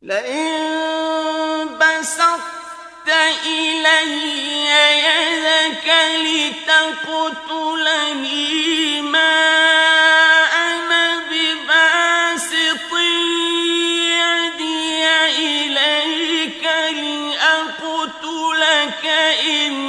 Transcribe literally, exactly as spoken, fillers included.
لئن بسطت إلي يدك لتقتلني ما أنا بباسط يدي إليك لأقتلك إن